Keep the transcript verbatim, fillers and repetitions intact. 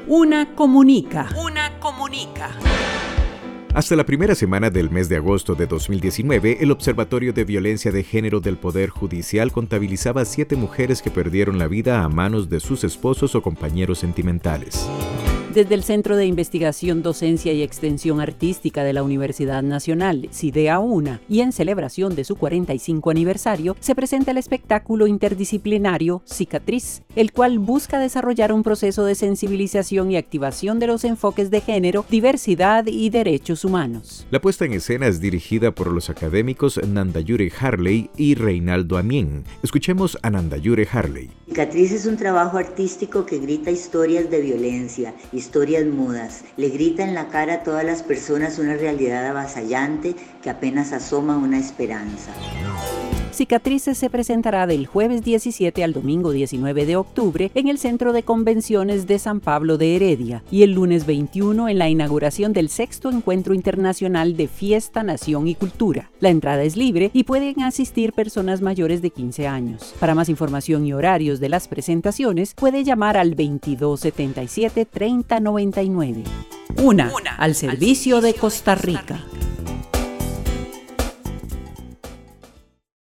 Una comunica. Una comunica. Hasta la primera semana del mes de agosto de dos mil diecinueve, el Observatorio de Violencia de Género del Poder Judicial contabilizaba siete mujeres que perdieron la vida a manos de sus esposos o compañeros sentimentales. Desde el Centro de Investigación, Docencia y Extensión Artística de la Universidad Nacional, CIDEA UNA, y en celebración de su cuarenta y cinco aniversario, se presenta el espectáculo interdisciplinario Cicatriz, el cual busca desarrollar un proceso de sensibilización y activación de los enfoques de género, diversidad y derechos humanos. La puesta en escena es dirigida por los académicos Nandayure Harley y Reinaldo Amien. Escuchemos a Nandayure Harley. Cicatriz es un trabajo artístico que grita historias de violencia, historias mudas. Le grita en la cara a todas las personas una realidad avasallante que apenas asoma una esperanza. Cicatrices se presentará del jueves diecisiete al domingo diecinueve de octubre en el Centro de Convenciones de San Pablo de Heredia y el lunes veintiuno en la inauguración del sexto Encuentro Internacional de Fiesta, Nación y Cultura. La entrada es libre y pueden asistir personas mayores de quince años. Para más información y horarios de las presentaciones, puede llamar al veintidós setenta y siete treinta noventa y nueve. Una, Una al servicio de Costa Rica.